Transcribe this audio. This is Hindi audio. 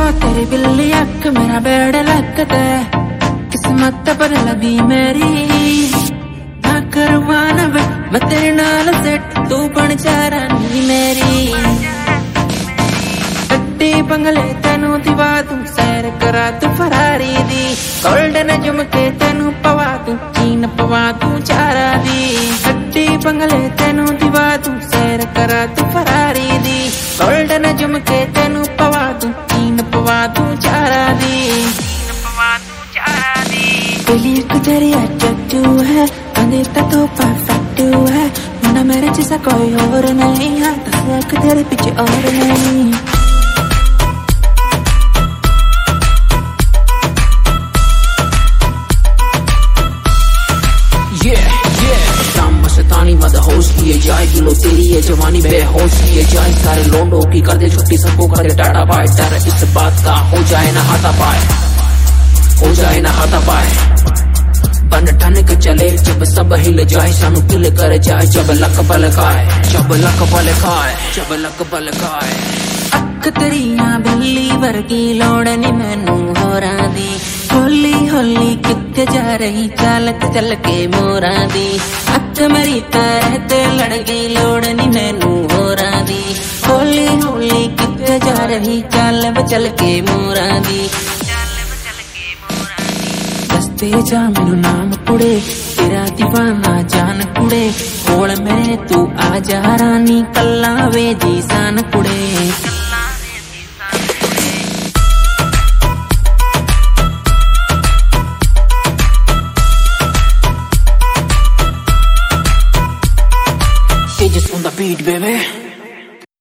तेरी बिल्ली अख मेरा बेड़ लगता है, किस्मत पर लगी मेरी ना करवाना वे मैं तेरे नाल सेट, तू बन जा रानी मेरी। गड्डी बंगले तेनू दिवा दूं, सैर करा तू फरारी दी, गोल्डन झुमके तेनू पवा दूं, चीन पवा दूं चारा दी। गड्डी बंगले तेनू दिवा दूं, सैर करा तू फरारी दी, गोल्डन झुमके तेनू पवा दूं, चीन पवा दूं चारा दी। दिल्ली गुजरिया चच्चू है, बंदे तो परफेक्ट है, मना मेरे जैसा कोई और नहीं है, तक तेरे पीछे और नहीं। मस्तानी मद होश किए जाए, किलो तेरी ये जवानी बेहोश किए जाए, सारे लोंडों की कर दे छुट्टी, सबको कर दे टाटा बाय, डर इस बात का हो जाए ना हाथा पाए, हो जाए ना हाथा पाए। बन ठन के चले जब सब हिल जाए, सानू किल कर जाए जब लक बल खाए, जब लक बल खाए, जब लक बल खाए। अख तेरिया बिल्ली वर्गी लोड़ नी मैनू होरां दी, होली होली कित्थे जा रही चालक चल के मोरां दी। अच मेरी तरह ते लड़ गई लोड़ नी मैनू होरां दी, होली होली कित्थे जा रही चाल चल के मोरां दी। दसते जा मैनू नाम कुड़े, तेरा दीवाना जान कुड़े, कोल मेरे तू आ जा रानी, कल्ला वे जी सान कुड़े। Just on the beat, baby.